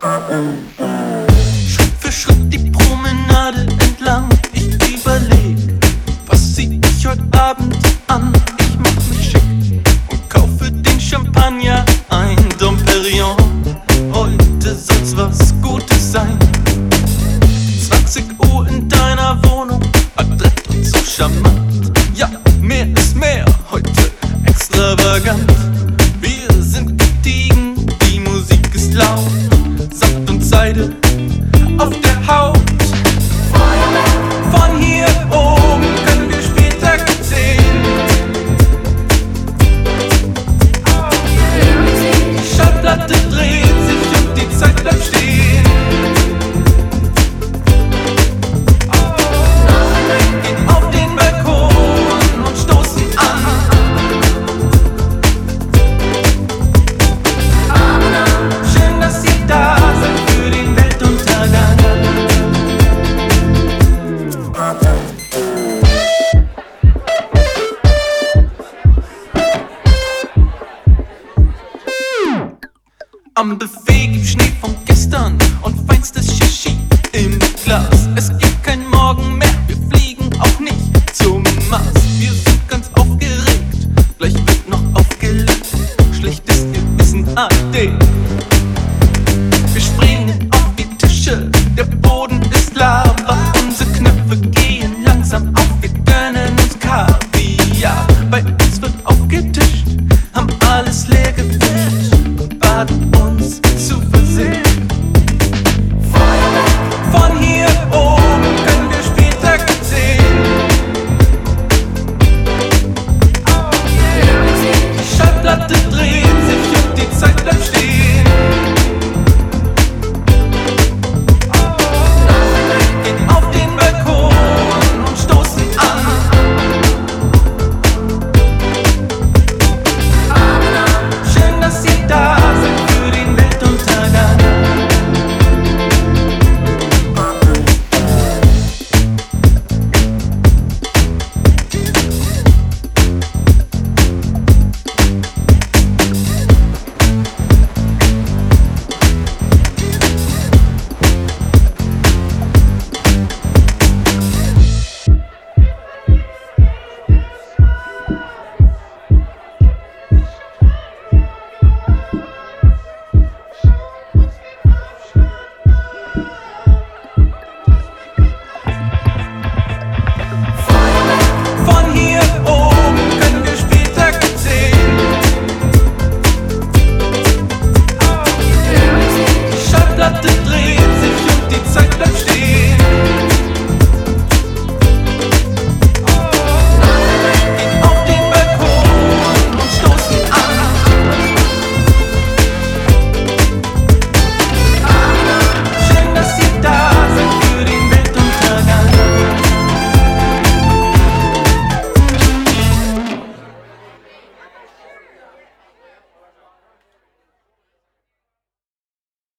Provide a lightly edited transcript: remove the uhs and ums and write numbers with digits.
Schritt für Schritt die Promenade entlang. Ich überleg, was zieh ich heute Abend an? Ich mach mich schick und kaufe den Champagner ein. Dom Perignon, heute soll's was Gutes sein. 20 Uhr in deiner Wohnung, adrett und so charmant. Ja, mehr ist mehr, heute extravagant. Wir sind gediegen, die Musik ist laut. Samt und Seide auf der Haut. Von hier oben können wir später gut sehen. Die Schallplatte dreht sich und die Zeit bleibt stehen. Gehen auf den Balkon und stoßen an. Schön, dass ihr da seid für den Weltuntergang. Am Buffet gibt's Schnee von gestern und feinstes Shishi im Glas. Es gibt